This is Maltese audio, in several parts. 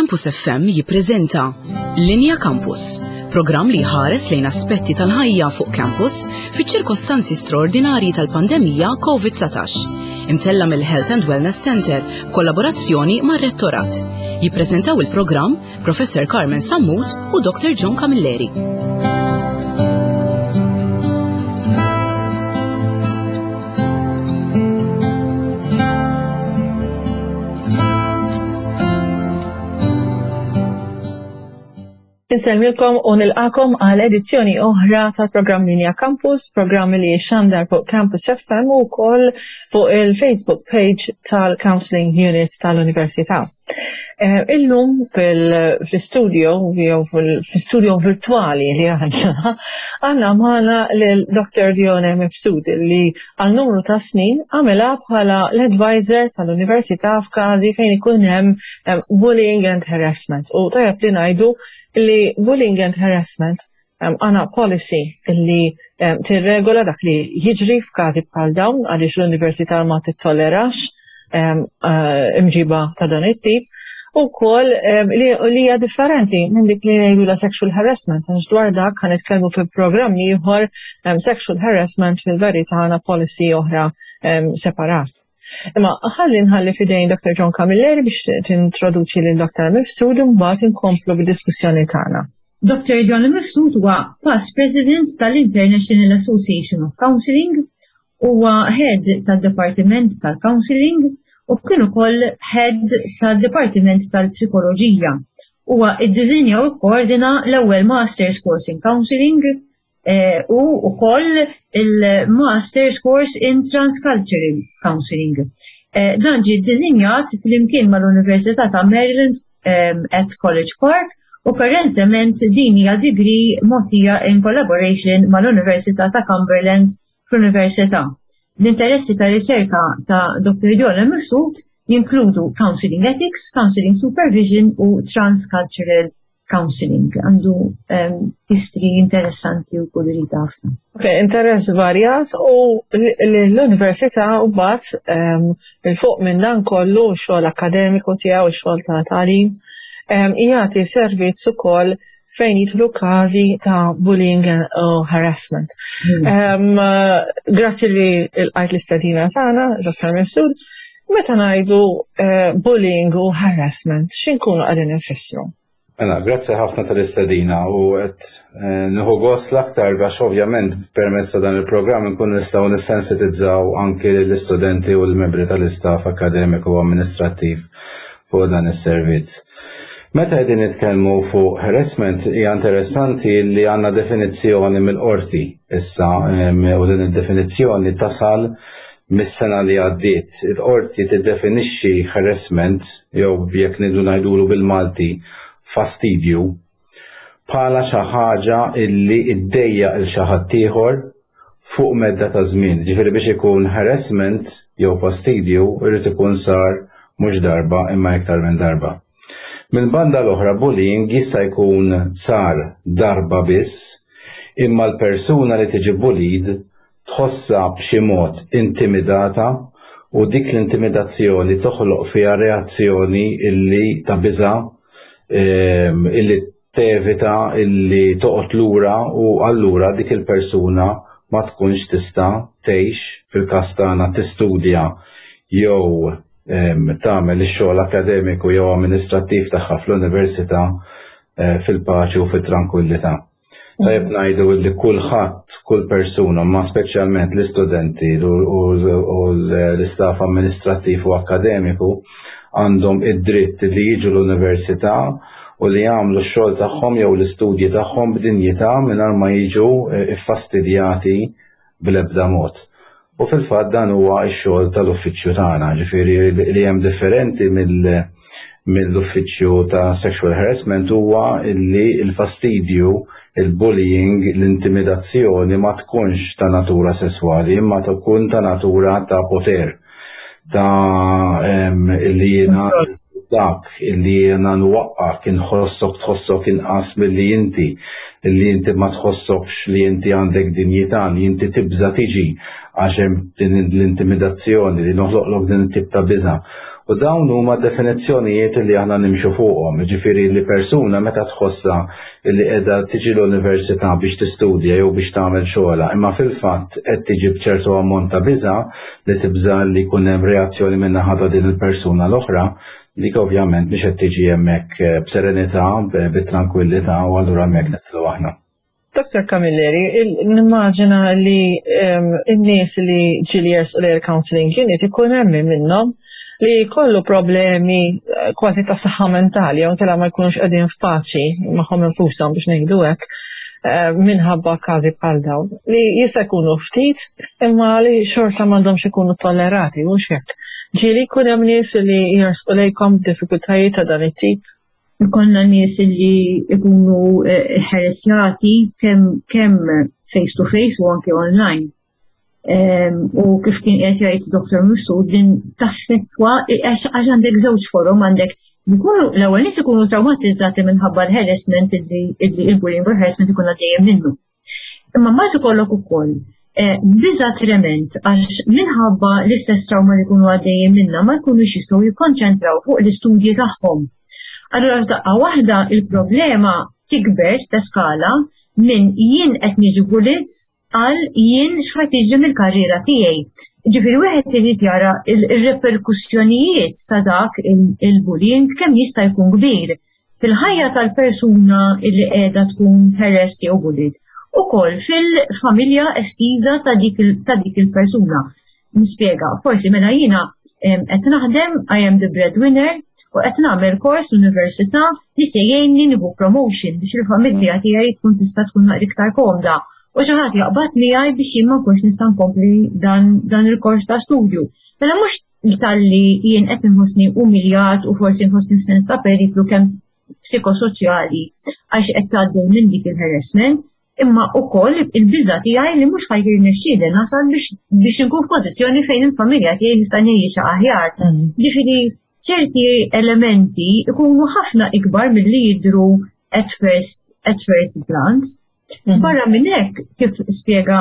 Campus FM jippreżenta Linja Campus, programm li ħares lejn aspetti tal-ħajja fuq campus fiċ-ċirkostanzi straordinarji tal-pandemija COVID-19. Imtella mill-Health and Wellness Center, kollaborazzjoni mar-Rettorat. Jippreżentaw il-programm Professor Carmen Sammut u Dr. John Camilleri. Inselmilkom u nilqakom għal edizzjoni oħra tal-programm Linja Campus, programm li xandar fuq Campus FM u wkoll fuq il-Facebook page tal-Counseling Unit tal-Università. Illum fil-studio, jew fil-studio virtuali li għanna maħna l-Dr. Dione Mifsud li għal numru ta' snin għamela bħala l-advisor tal-Università f'każi fejn ikun hemm bullying and harassment. U tajab li ngħidu li bullying and harassment għana policy li tirregola dak li jiġri f'każi bħal dawn għaliex l-Università ma tittollerax imġiba ta' dan it-tip u wkoll li hija differenti minn dik li ngħidu la sexual harassment għax dwar dak ħanitkellmu fi programm ieħor sexual harassment fil-verità għandna policy oħra separat. Imma nħalli fidejn Dr. John Camilleri biex tintroduċi lil Dr. Mifsud u mbagħad inkomplu bid-diskussjoni tagħna. Dr. John Mifsud huwa past President tal-International Association of Counseling, huwa Head tad-Dipartiment tal-Counseling u kien ukoll Head tad-Dipartiment tal-Psikoloġija. Huwa iddiżinja u kkoordina l-ewwel Master's Course in Counseling u wkoll il-Master's Course in Transcultural Counseling. Dan ġie ddiżinjat flimkien mal-Università ta' Maryland at College Park u currentament din hija degree mogħtija in collaboration mal-Università ta' Cumberland fl-Università. L-interessi ta' riċerka ta' Dr. Dione Mifsud jinkludu Counseling Ethics, Counseling Supervision u Transcultural Counseling. Għandu history interessanti u kull li ħafna. Interess varjat u l-Università u bat il-fuq minn dan kollu xogħol akademiku tiegħu xogħol ta' tagħlim jagħti servizz ukoll fejn jidħlu każi ta' bullying u harassment. Grazzi li l-qajt l-istadina tagħna, Dr. Mifsud, meta ngħidu bullying u harassment, x'inkunu qegħdin infissru? Grazzi ħafna tal-istadina u qed nieħu gost l-aktar għax ovvjament permezz ta' dan il-programm nkun nistgħu nissensitizzaw anke l-istudenti u l-membri tal-istaff akademiku u amministrattiv fuq dan is-servizz. Meta qegħdin nitkellmu fuq harassment hija interessanti li għandna definizzjoni mill-qorti issa u din id-definizzjoni tasal mis-sena li għaddiet. Il-qorti tiddefinixxi harassment jew jekk nidu ngħidulu bil-Malti fastidju bħala xi ħaġa illi iddejja il xi ħadd ieħor fuq medda ta' żmien. Ġifieri biex ikun harassment jew fastidju irid ikun sar mhux darba imma iktar minn darba. Minn banda l-oħra bullying jista' jkun sar darba biss imma l-persuna li tiġi bullied tħossha b'xi mod intimidata u dik l-intimidazzjoni toħloq fiha reazzjoni illi ta' biża' illi tevita illi toqgħod lura u allura dik il-persuna ma tkunx tista' tgħix fil-każ tagħna tistudja jew tagħmel ix-xogħol akademiku jew amministrattiv tagħha fl-università fil-paċi u fit-tranquillità. Tajjeb ngħidu li kulħadd, kull persuna, ma speċjalment l-istudenti u l-istaff amministrattiv u akademiku għandhom id-dritt li jiġu l-università u li jagħmlu x-xogħol tagħhom jew l-istudji tagħhom b'dinjità mingħajr ma jiġu iffastidjati bl-ebda mod. U fil-fatt dan huwa x-xogħol tal-uffiċċju tagħna, ġifieri li hemm differenti mill-uffiċċju ta' sexual harassment huwa li l-fastidju, il-bullying, l-intimidazzjoni ma tkunx ta' natura sesswali, imma tkun ta' natura ta' poter, ta' li jiena dak illi jena nwaqqak tħossok inqas milli inti ma tħossokx li inti għandek dinjità, li inti tibża tiġi għax hemm din l-intimidazzjoni li noħloqlok din it-tip ta' biża'. U dawn huma definizzjonijiet li aħna nimxu fuqhom, jiġifieri li persuna meta tħossha li qiegħda tiġi l-università biex tistudja jew biex tagħmel xogħla, imma fil-fatt qed tiġi b'ċertu ammont ta' biża' li tibża li jkun hemm reazzjoni minn naħa ta' din il-persuna l-oħra, dik ovvjament biex qed tiġi hemmhekk b'serenità, bit-tranquillità u allura hemmhekk nitlu aħna. Dr. Camilleri, nimmaġina li n-nies li ġili jersu l-counseling unit ikun hemm minnhom li kollu problemi kważi ta' saħħa mentali, jew kella ma jkunux qegħdin f'paċi magħhom infushom biex ngħidu hekk minħabba każi bħal dawn li jista' jkunu ftit imma li xorta m'għandhomx ikunu tollerati mhux hekk. Ġieli jkun hemm nies li jersqu lejkom diffikultajiet ta' dan it-tip. Ikollna nies li jkunu ħeresjati kemm face to face u anke online. U kif kien qed jgħid Dr. Missud din taffettwa għax għandek żewġ forom għandek l-ewwel nies ikunu traumatizzati minħabba l-harassment illi il-bullying u l-harassment ikun għaddejjem minnu. Imma mbagħad ikollok ukoll biża' trement għax minħabba l-istess trauma li jkunu għaddejjem minnha ma jkunux jistgħu jikkonċentraw fuq l-istudji tagħhom. Allura f'daqqa waħda il-problema tikber ta' skala minn jien qed niġi bullied għal jien x'ħad jiġi mill-karriera tiegħi. Ġifieri wieħed irid jara il-reperkussjonijiet ta' dak il-bullying kemm jista' jkun kbir fil-ħajja tal-persuna li qiegħda tkun harassed jew bullied. Ukoll fil-familja estiża ta' dik il-persuna. Nispjega, forsi mela jiena qed naħdem I am the breadwinner u qed nagħmel kors l-università li se jgħinni nieħu promotion biex il-familja tiegħi tkun tista' tkun iktar komda. U xi ħadd jaqbad miegħi biex jien ma nkunx nista' nkompli dan il-kors ta' studju. Mela mhux talli jien qed inħossni umiljat u forsi nħossni f'sens ta' periklu kemm psikosoċjali għax qed tgħaddej minn dik il-harassment, imma wkoll il-biża' tiegħi li mhux ħajjir nexxieli nasal biex inkun f'pożizzjoni fejn il-familja tiegħi nista' ngħixha aħjar. Ġifieri ċerti elementi ikunu ħafna ikbar milli jidhru at first glance. Barra minn hekk kif spjega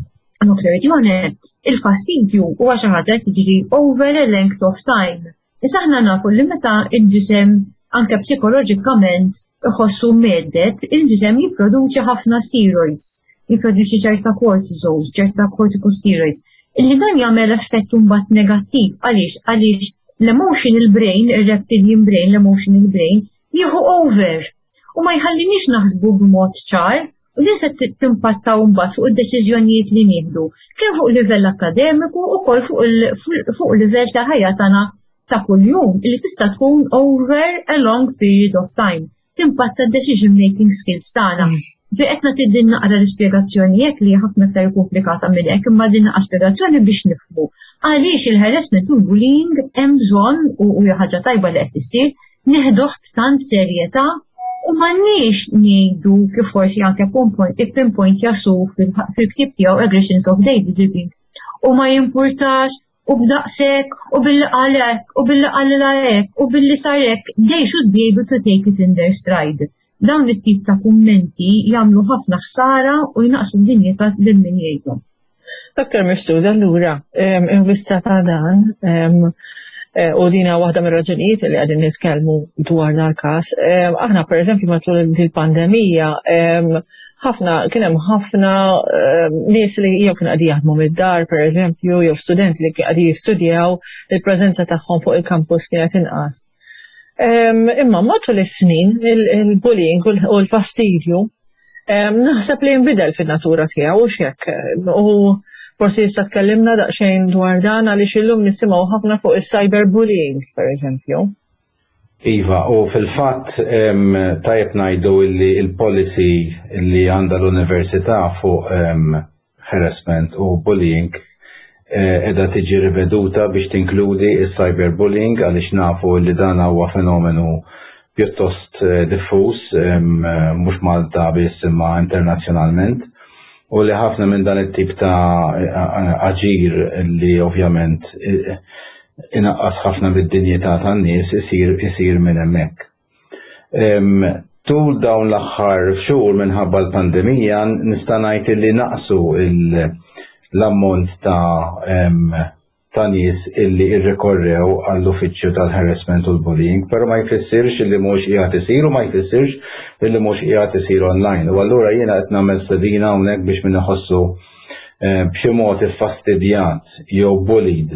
Dr. Jone, il-fastidju huwa xi ħaġa li tiġri over a length of time. Issa aħna nafu li meta il-ġisem anke psikoloġikament iħossu meddet, il-ġisem jipproduċi ħafna steroids, jipproduċi ċerta cortisols, ċerta corticosteroids, illi dan jagħmel effett mbagħad negattiv għaliex l-emotional brain, il-reptilian brain, l-emotional brain jieħu over u ma jħallinix naħsbu b'mod ċar. U din se timpattaw mbagħad fuq id-deċiżjonijiet li nieħdu, kemm fuq livell akademiku u wkoll fuq livell ta' ħajja tagħna ta' kuljum li tista' tkun over a long period of time. Timpatta d-decision making skills tagħna. Qed nagħti din naqra l-ispjegazzjoni hekk li ħafna aktar komplikata minn hekk, imma din naqra spjegazzjoni biex nifhmu għaliex il-harassment u l-bullying hemm bżonn u hija ħaġa tajba li qed issir nieħduh b'tant serjetà. U m'għandniex ngħidu kif forsi anke pinpoint jasu fil-ktieb tiegħu aggressions of daily living. U ma jimpurtax u b'daqshekk u billi qalek u billi qalilek u billi sarek, they should be able to take it in their stride. Dawn it-tip ta' kummenti jagħmlu ħafna ħsara u jnaqsu d-dinjità lil min jgħidhom. Dr. Mifsud, allura in vista ta' dan u dina waħda mir raġunijiet li għadin nitkellmu dwar dal-każ. Aħna pereżempju matul il-pandemija kien hemm ħafna nies li jew kienu qegħdin jaħdmu mid-dar pereżempju jew studenti li qegħdin jistudjaw il-preżenza tagħhom fuq il-kampus kienet inqas. Imma matul is-snin il-bullying u l-fastidju naħseb li jinbidel fin-natura tiegħu u x'hekk. U forsi jista' tkellimna daqsxejn dwar dan għaliex illum nisimgħu ħafna fuq is-cyberbullying pereżempju. Iva, u fil-fatt tajjeb ngħidu li l-policy li għandha l-università fuq harassment u bullying qiegħda tiġi riveduta biex tinkludi is-cyberbullying għaliex nafu li dan huwa fenomenu pjuttost diffuż mhux Malta biss imma internazzjonalment. U li ħafna minn dan it-tip ta' aġir li ovvjament inaqqas ħafna bid-dinjità tan-nies isir minn hemmhekk. Tul dawn l-aħħar xhur minħabba l-pandemija nista' ngħid li naqsu l-ammont ta' nies illi irrikorrew għall-uffiċċju tal-harassment u l-bullying, però ma jfissirx illi mhux qiegħed isir u ma jfissirx illi mhux qiegħed isir online. U allura jiena qed nagħmel stedina hawnhekk biex min iħossu b'xi mod iffastidjat jew bullied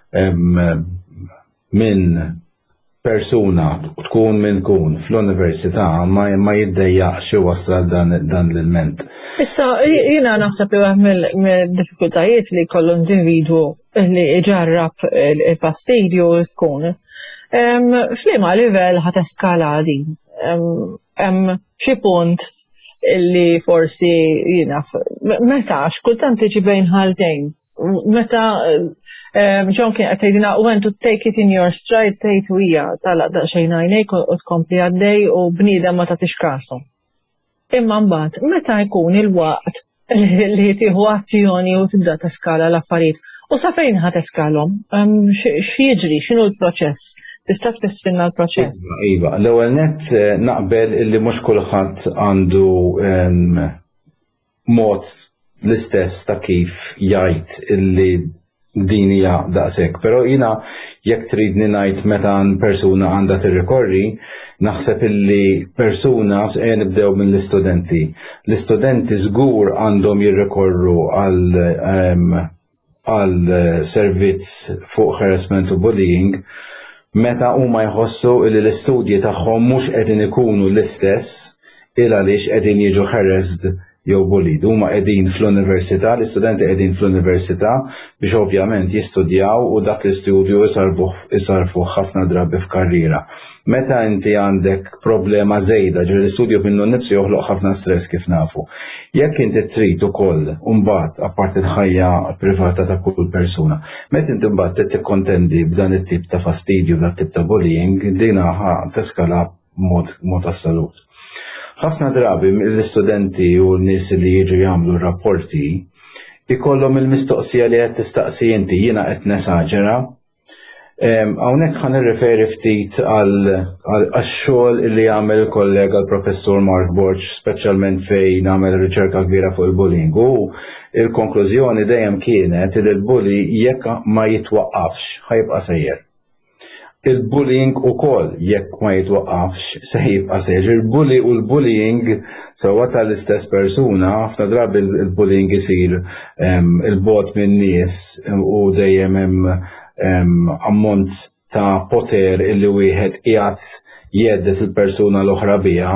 minn persuna tkun minn tkun fl-università ma jiddejjaqx wassal dan l-ilment. Issa, jiena naħseb li waħed mill-diffikultajiet li jkollu individwu li iġarrab il-fastidju tkun. F'liema livell ħadd eskala din. Hemm xi punt li forsi jiena meta x'kultant tiġi bejn ħaltejn. Meta John kien qed tgħidilna when to take it in your stride tgħid hija talaq daqsxejn għajnejk u tkompli għaddej u bniedem ma tagħtix kasu. Imma mbagħad meta jkun il-waqt li tieħu azzjoni u tibda teskala l-affarijiet. U sa fejn ħadd eskalhom? X'jiġri, x'inhu l-proċess? Tista' tfissrilna l-proċess? Iva, l-ewwel nett naqbel illi mhux kulħadd għandu mod l-istess ta' kif jgħid illi din hija daqshekk, però jiena jekk tridni ngħid meta persuna għandha tirrikorri, naħseb illi persuna nibdew minn l-istudenti. L-istudenti żgur għandhom jirrikorru għal servizz fuq harassment u bullying meta huma jħossu li l-istudji tagħhom mhux qegħdin ikunu l-istess il għaliex qegħdin jiġu harassed jew bullied. Huma qegħdin fl-università, l-istudenti qegħdin fl-università biex ovvjament jistudjaw u dak l-istudju isarfu ħafna drabi f'karriera. Meta inti għandek problema żejda ġifieri l-istudju minnu nnifsu joħloq ħafna stress kif nafu. Jekk inti trid ukoll mbagħad apart il-ħajja privata ta' kull persuna, meta inti mbagħad trid tikkontendi b'dan it-tip ta' fastidju, dan it-tip ta' bullying, din teskala mod assolut. Ħafna drabi l-istudenti u n-nies li jiġu jagħmlu rapporti ikollhom il-mistoqsija li qed tistaqsi inti jiena qed nesaġera. Hawnhekk ħan nirreferi ftit għax-xogħol li jagħmel il-kollega l-professur Mark Borch, speċjalment fejn għamel riċerka kbira fuq il-bullying. U il-konklużjoni dejjem kienet li l-bully jekk ma jitwaqqafx ħajbqa' sejjer. Il-bullying ukoll jekk ma jitwaqqafx se jibqa' sejjer. Il-bully u l-bullying sewwa tal-istess persuna, ħafna drabi il-bullying isir il-bogħod minn nies u dejjem hemm ammont ta' poter illi wieħed qiegħed jeddet il-persuna l-oħra biha.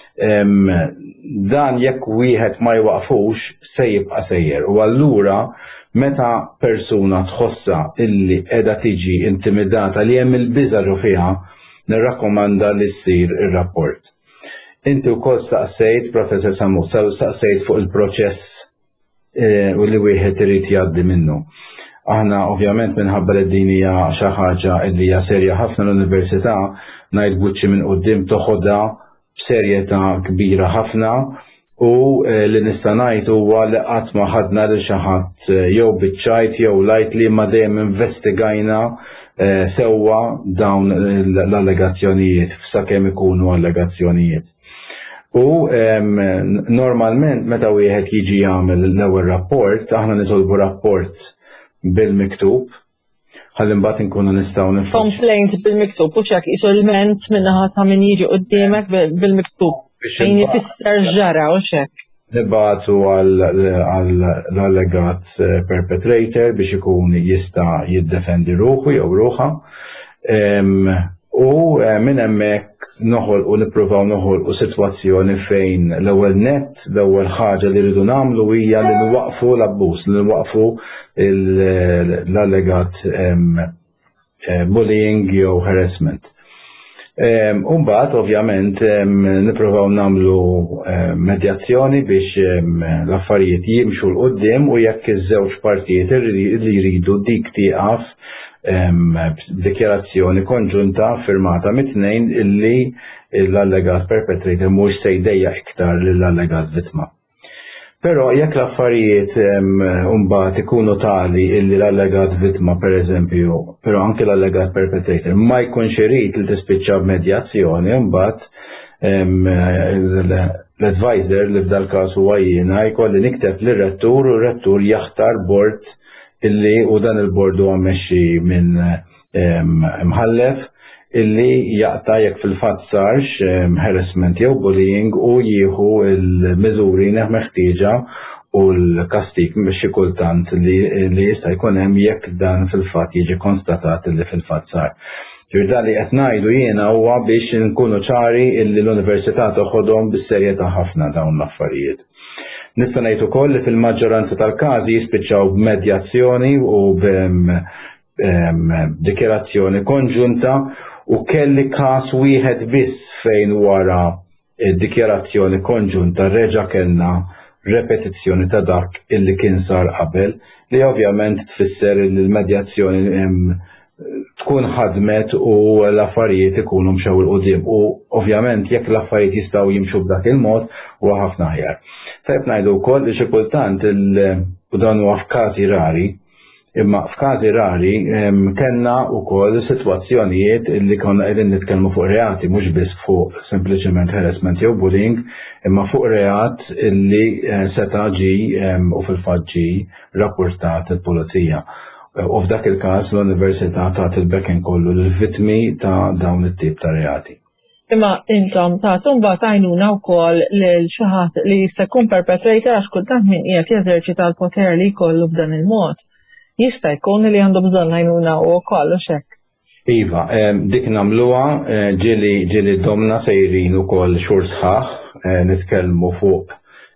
Dan jekk wieħed ma jwaqfux se jibqa' sejjer. U allura meta persuna tħossha illi qiegħda tiġi intimidata li hemm il-biża' ġo fiha, nirrakkomanda li ssir ir-rapport. Inti wkoll staqsejt, Professor Samut, staqsejt fuq il-proċess u li wieħed irid jgħaddi minnu. Aħna ovvjament minħabba li din hija xi ħaġa li hija serja ħafna l-università ngħid buċċi minn quddiem toħodha b'serjetà kbira ħafna u li nista' ngħid huwa li qatt ma ħadna lil xi ħadd jew biċċajt jew lajt li ma dejjem investigajna sewwa dawn l-allegazzjonijiet sakemm ikunu allegazzjonijiet. U normalment meta wieħed jiġi jagħmel l-ewwel rapport, aħna nitolbu rapport bil-miktub, ħalli mbagħad inkunu nistgħu nifhmu. Complaint bil-miktub, u x'hekk isu l-ment minnaħa ta' min jiġi quddiemek bil-miktub. Fejn jifisser ġara u x'hekk. Nibagħtu għall-allegat perpetrator biex ikun jista' jiddefendi ruħu jew ruħha. U minn hemmhekk nippruvaw noħolqu sitwazzjoni fejn l-ewwel nett, l-ewwel ħaġa li rridu nagħmlu hija li nwaqfu l-abbuż, li nwaqfu l-allegat bullying jew harassment. Mbagħad ovvjament nippruvaw nagħmlu medjazzjoni biex l-affarijiet jimxu l-qudiem u jekk iż-żewġ partijiet li jridu dik tieqaf dikjarazzjoni konġunta firmata mit-tnejn illi l-allegat perpetrator mhux se jdejja iktar lill-allegat vittma. Però jekk l-affarijiet mbagħad ikunu tali illi l-allegat vittma pereżempju, però anke l-allegat perpetrator ma jkunx irid li tispiċċa b'medjazzjoni, mbagħad l-advisor li f'dal każ huwa jiena jkolli nikteb lir-rettur u r-rettur jaħtar bord illi u dan il-bord huwa mmexxi minn mħallef illi jaqta jekk fil-fatt sarx harassment jew bullying u jieħu l-miżuri meħtieġa u l-kastik biex xi kultant li jista' jkun hemm jekk dan fil-fatt jiġi konstatat illi fil-fatt sar. Ġifieri li qed ngħidu jiena huwa biex nkunu ċari illi l-università toħodhom bis-serjetà ħafna dawn l-affarijiet. Nista' ngħid ukoll li fil-maġġoranza tal-każi jispiċċaw b'medjazzjoni u dikjerazzjoni konġunta u kelli każ wieħed biss fejn wara dikjerazzjoni konġunta reġa' kellna repetizzjoni ta' dak illi kien sar qabel li ovvjament tfisser li l-medjazzjoni tkun ħadmet u l-affarijiet ikunu mxew il-qudiem u ovvjament jekk l-affarijiet jistgħu jimxu b'dak il-mod huwa ħafna aħjar. Tajb ngħidu wkoll li xi kultant u dan huwa f'każi rari, imma f'każi rari kellna wkoll sitwazzjonijiet li konna qegħdin nitkellmu fuq reati mhux biss fuq sempliċement harassment jew bullying, imma fuq reat illi seta' ġi u fil-fatt ġi rapportat il-pulizija. U f'dak il-każ l-Università tagħti il-bekken kollu lill-vittmi ta' dawn it-tip ta' reati. Imma intom tagħtu mbagħad għajnuna wkoll lil xi ħadd li jista' jkun perpetrator għax kultant min qiegħed jeżerċita l-poter li jkollu b'dan il-mod. Jista' jkun li għandu bżonn għajnuna u kollox hekk. Iva, dik nagħmluha ġieli domna sejrin ukoll xhur sħaħ nitkellmu fuq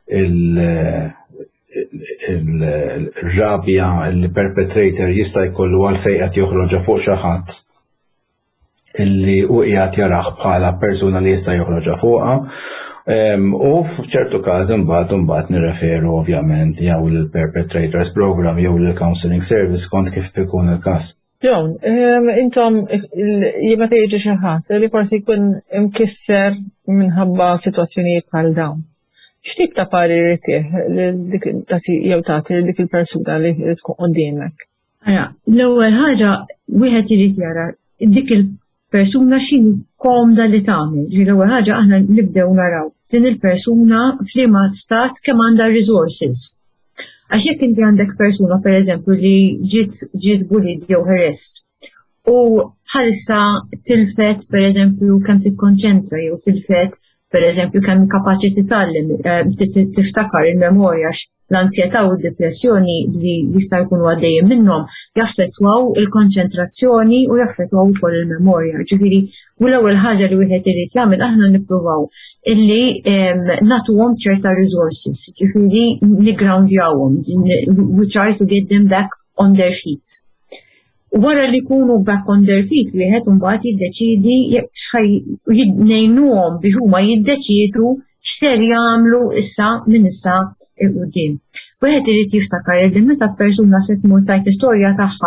il-rabja il-perpetrator jista' jkollu għalfejn qed joħroġ fuq xi ħadd illi hu qiegħed jarah bħala persuna li jista' joħroġ fuqha. U f'ċertu każ imbagħad nirreferu ovvjament jew lill-perpetrators program jew lill-counseling service kont kif ikun il-każ. Jon, intom jibgħat jiġi xi ħadd li forsi jkun imkisser minħabba sitwazzjonijiet bħal dawn. X'tip ta' pari rritih jew tagħti dik il-persuna li tkun quddiemek? L-ewwel ħaġa wieħed irid jara dik il-persuna x'inhi komda li tagħmel. L-ewwel ħaġa aħna nibdew naraw din il-persuna f'liema stat kemm għandha resources. Għax jekk inti għandek persuna pereżempju li ġiet bullied jew harassed u bħalissa tilfet pereżempju kemm tikkonċentra jew tilfet pereżempju kemm kapaċi titgħallem tiftakar il-memorja l-ansjetà u d-depressjoni li jista' jkunu għaddejjin minnhom jaffettwaw il-konċentrazzjoni u jaffettwaw ukoll il-memorja. Ġifieri u l-ewwel ħaġa li wieħed irid jagħmel aħna nippruvaw illi nagħtuhom ċerta resources, ġifieri niggroundjawhom, we try to get them back on their feet. Wara li jkunu back on their feet wieħed imbagħad jiddeċiedi jingħinuhom biex huma jiddeċiedu x'ser jagħmlu issa minn issa il-qudiem. Wieħed irid jiftakar li meta persuna se tmur tajt l-istorja tagħha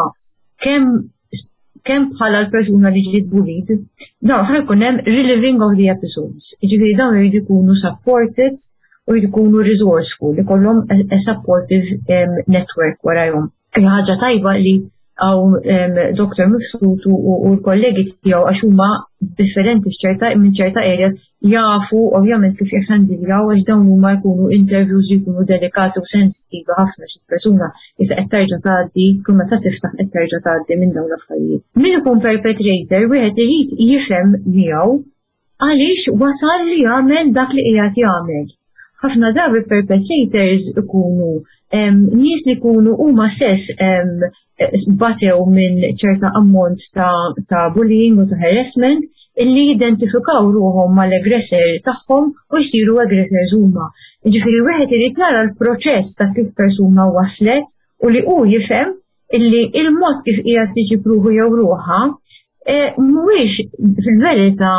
kemm bħala l-persuna li ġiet bullied, dawn ħajkun hemm reliving of the episodes. Jiġifieri dawn irid ikunu supported u jrid ikunu resourceful, ikollhom a supportive network warahom. Ħaġa tajba li għaw Dr. Mifsud u l-kollegi tiegħu għax huma differenti minn ċerta areas jafu ovvjament kif jħandiljaw għax dawn huma jkunu interviews jkunu delikati u sensitivi ħafna xi persuna issa qed terġa' tgħaddi kull meta tiftaħ qed terġa' tgħaddi minn dawn l-affarijiet. Min ikun perpetrator wieħed irid jifhem miegħu għaliex wasal li jagħmel dak li qiegħed jagħmel. Ħafna drabi perpetrators ikunu nies li jkunu huma stess batew minn ċerta ammont ta' bullying u ta' harassment illi jidentifikaw ruhom mal-aggressor tagħhom u jsiru aggressors huma. Jiġifieri wieħed irid jara l-proċess ta' kif persuna waslet u li hu jifhem illi il-mod kif qiegħed tiġi pruvu jew ruħha mhuwiex fil-verità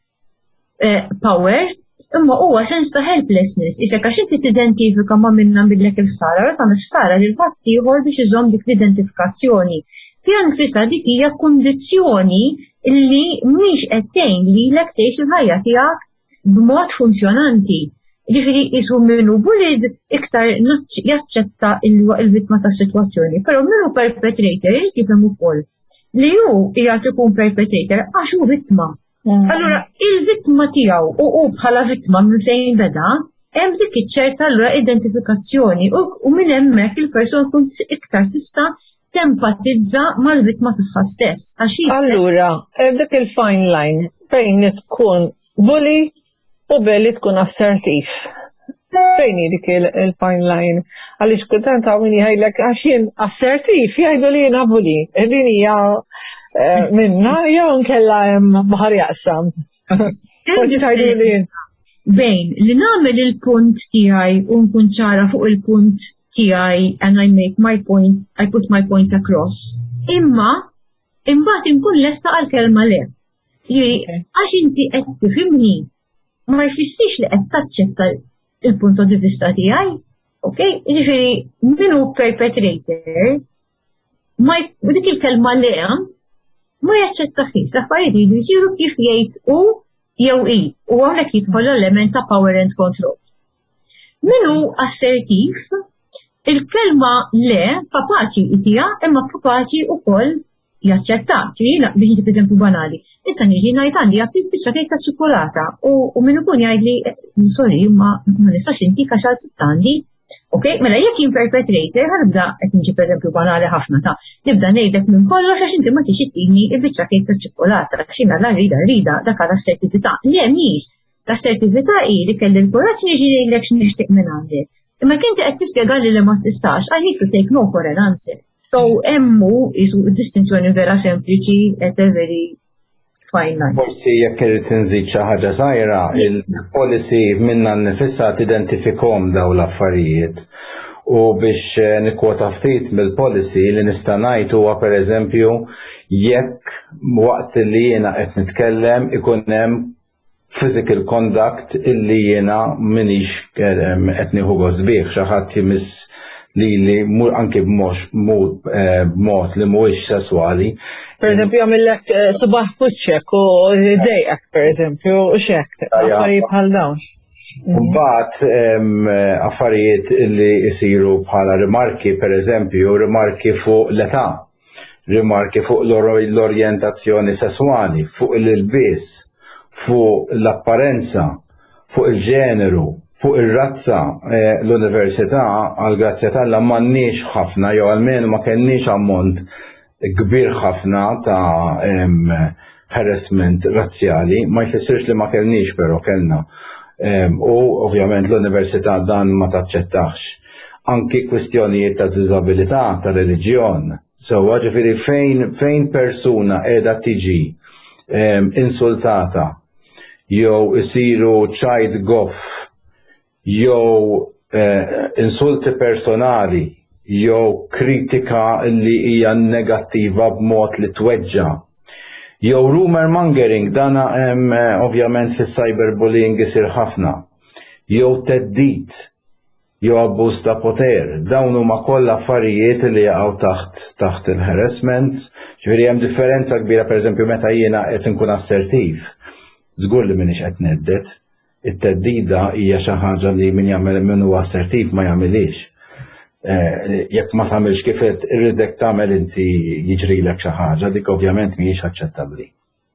power imma huwa sens ta' helplessness. Isek għax inti tidentifika ma' minna billek il-sara, ra tagħmel sara lil ħadd ieħor biex iżomm dik l-identifikazzjoni. Fiha nfisha dik hija kundizzjoni illi mhix qed tgħin lilek tgħix il-ħajja tiegħek b'mod funzjonanti. Ġifieri jisu minnu bullied iktar jaċċetta il-vittma tas-sitwazzjoni, però minnu perpetrator jifhem ukoll li hu qiegħed ikun perpetrator għax hu vittma. Allura il-vittma tiegħu u bħala vittma minn fejn beda, hemm dik iċ-ċerta allura identifikazzjoni u minn hemmhekk il-persuna tkun iktar tista' tempatizza mal-vittma tagħha stess. Allura, dik il-fine line fejn tkun bully u belli tkun assertiv. Fejn dik il-fine line? Għaliex kultant hawn min jgħidlek għax jien assertiv jgħidu li jiena bully. Din hija minna jew nkella hemm baħar jaqsam. Forsi tgħidu li bejn li nagħmel il-punt tiegħi u nkun ċara fuq il-punt tiegħi and I make my point, I put my point across. Imma imbagħad inkun lesta għall-kelma le. Jiġri għax inti qed tifhimni ma jfissirx li qed taċċetta il-punto di vista tiegħi. Okay? Jiġifieri min hu perpetrator u dik il-kelma le ma jaċċettaħiex. L-affarijiet jridu jsiru kif jgħid u jew i u hawnhekk jidħol l-element ta' power and control. Min hu assertiv, il-kelma le kapaċi itija imma kapaċi wkoll jaċċetta. Jiena biex inti pereżempju banali. Issa niġi ngħid għandi għabtit biċċa kejk ta' ċokolata u min ikun jgħidli sorry ma nistax intik għax għal sittandi. Okay? Mela jekk jien perpetrator ħarbda qed niġi pereżempju banali ħafna ta' nibda ngħidlek minn kollox għax inti ma tix ittini l-biċċa kejk ta' ċokolata għax jiena la rida dak għal assertività. Le mhix. L-assertività hi li kelli l-kuraġġ niġi ngħidlek x'nixtieq minn għandek. Imma kinti qed tispjegali li ma tistax, I need to take no for an answer. So emmu isu distinzjoni vera sempliċi at a very fine line. Forsi jekk irid inżid xi ħaġa żgħira, il-policy minna nnifisha tidentifikhom dawn l-affarijiet. U biex nikkwota ftit mill-policy li nista' ngħid huwa pereżempju jekk waqt li jiena qed nitkellem ikun hemm physical conduct illi jiena minix qed nieħu gost bih, xi ħadd jimiss li anke b'mod li mhuwiex sesswali. Pereżempju jagħmellek subaħ fuċċek u jdejqek pereżempju u x'hekk affarijiet bħal dawn. Mbagħad affarijiet li jsiru bħala rimarki, pereżempju rimarki fuq l-età, rimarki fuq l-orjentazzjoni sesswali, fuq l-ilbies, fuq l-apparenza, fuq il-ġeneru, fuq ir-razza. L-Università għall-grazzja tagħha m'għandniex ħafna jew almenu ma kenniex ammont kbir ħafna ta' harassment razzjali, ma jfissirx li ma kellniex però kellna. U ovvjament l-Università dan ma taċċettax. Anki kwistjonijiet ta' diżabilità, ta' reliġjon. Sewwa ġifieri fejn persuna qiegħda tiġi insultata jew isiru child goff jew insulti personali, jew kritika li hija negattiva b'mod li tweġġa. Jew rumor mongering, dana ovvjament fis-cyberbullying isir ħafna. Jew teddid, jew abbuż ta' poter. Dawn huma kollha affarijiet li jaqgħu taħt il-harassment. Ġifieri hemm differenza kbira pereżempju meta jiena qed inkun assertiv. Żgur li m'iniex qed neddet. It-teddida hija xi ħaġa li min jagħmel min huwa assertiv ma jagħmilix. Jekk ma tagħmilx kif irridek tagħmel inti jiġrilek xi ħaġa, dik ovvjament mhijiex aċċettabbli.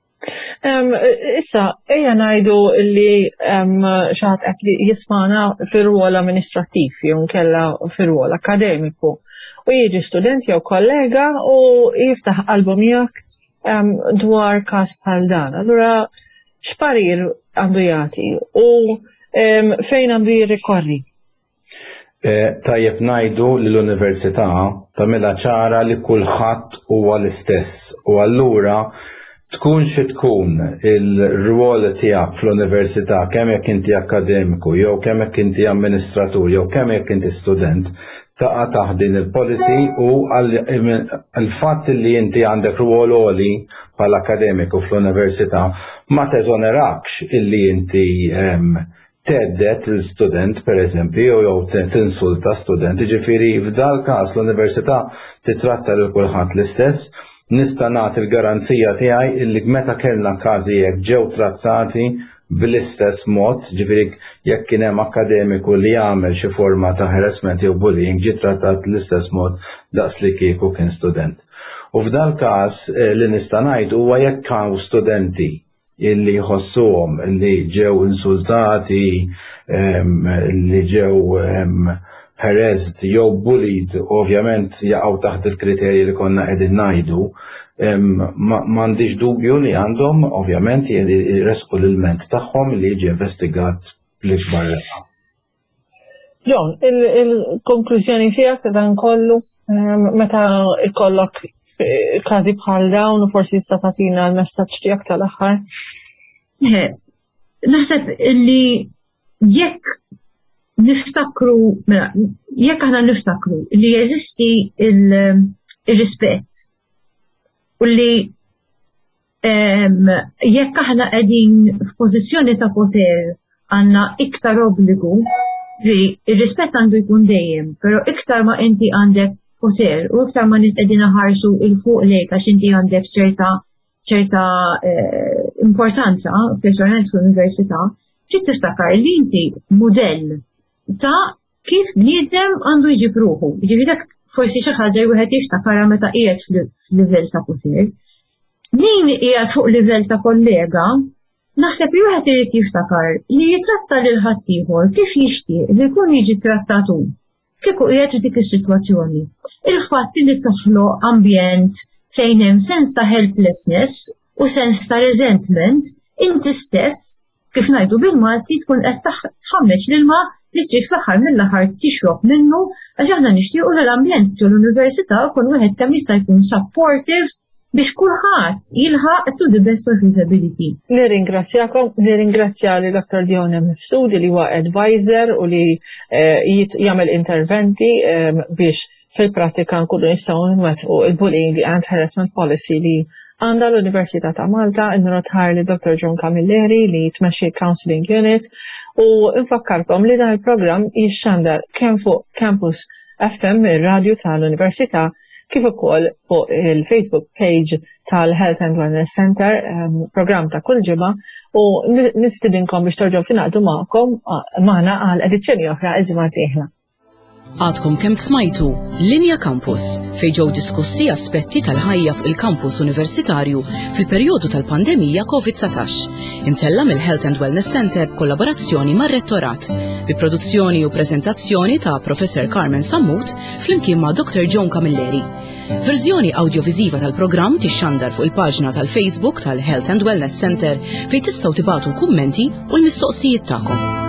Issa, ejja ngħidu li xi ħadd qed jismana fir-rwol amministrattiv jew nkella fir-rwol akademiku u jiġi student jew kollega u jiftaħ qalbu miegħek dwar każ bħal dan. Allura x'parir għandu jagħti u fejn għandu jirrikorri? Tajjeb ngħidu li l-Università tagħmilha ċara li kulħadd huwa l-istess u allura tkun xi tkun il-rwol tiegħek fl-Università kemm jekk inti akademiku jew kemm jekk inti amministratur jew kemm jekk inti student taqa' taħt din il-policy u għall-fatt li inti għandek rwol għoli bħala akademiku fl-Università ma teżonerakx illi inti teddet l-student pereżempju jew tinsulta student. Ġifieri f'dal każ l-Università titratta lil kulħadd l-istess. Nista' nagħti l-garanzija tiegħi illi meta kellna każi hekk ġew trattati bl-istess mod, ġifieri jekk kien hemm akademiku li jagħmel xi forma ta' harassment jew bullying ġie trattat l-istess mod daqs li kieku kien student. U f'dan każ li nista' ngħid huwa jekk hawn studenti illi jħossuhom li ġew insultati, li ġew harassed jew bullied, ovvjament jaqgħu taħt il-kriterji li konna qegħdin ngħidu, m'għandix dubju li għandhom ovvjament jresqu l-ilment tagħhom li jiġi investigat bl-ikbar reqqa. John, il-konklużjoni tiegħek dan kollu meta jkollok każi bħal dawn u forsi tista' tagħtina l-messaġġ tiegħek tal-aħħar? Naħseb li jekk aħna niftakru li jeżisti il-rispett u li jekk aħna qegħdin f'pożizzjoni ta' poter għandna iktar obbligu li il-rispett għandu jkun dejjem, però iktar ma inti għandek poter u iktar ma nies qegħdin iħarsu il-fuq lejk għax inti għandek ċerta importanza personalment fl-università, trid tiftakar li inti mudell ta' kif bniedem għandu jġib ruħu. Jiġifieri forsi xi ħaġa wieħed jiftakarha meta qiegħed f'livell ta' poter. Min qiegħed fuq livell ta' kollega, naħseb li wieħed irid jiftakar li jitratta lil ħaddieħor kif jixtieq li jkun jiġi trattat hu. Kieku qiegħed f'dik is-sitwazzjoni. Il-fatt li toħloq ambjent fejn hemm sens ta' helplessness u sens ta' resentment, inti stess kif ngħidu bil-Malti tkun qed tħammeġ l-ilma li trid fl-aħħar mill-aħħar tixrob minnu għax aħna nixtiequ li l-ambjent tal-università jkun wieħed kemm jista' jkun supportive biex kulħadd jilħaq to the best of his ability. Nirringrazzja li Dr. Dione Mifsudi li huwa advisor u li jagħmel interventi biex fil-prattika nkunu nistgħu nwettqu il-bullying and harassment policy li għandha l-Università ta' Malta, innotħar li Dr. John Camilleri li tmexxi Counseling Unit u nfakkarkom li dan il-programm jixxandar kemm fuq Campus FM ir-radju tal-Università kif ukoll fuq il-Facebook page tal-Health and Wellness Center, programm ta' kull ġimgħa u nistidinkom biex terġgħu tingħaqdu magħna għal edizzjoni oħra il-ġimgħa d-dieħla. Għadkom kemm smajtu Linja Campus fejn ġew diskussi aspetti tal-ħajja fuq il-kampus universitarju fil-perjodu tal-pandemija COVID-19. Imtella mill-Health and Wellness Center b'kollaborazzjoni mar-Rettorat bi produzzjoni u preżentazzjoni ta' Professor Carmen Sammut flimkien ma' Dr. John Camilleri. Verżjoni audiovisiva tal-programm tixxandar fuq il-paġna tal-Facebook tal-Health and Wellness Center fejn tistgħu tibagħtu l-kummenti u l-mistoqsijiet tagħkom.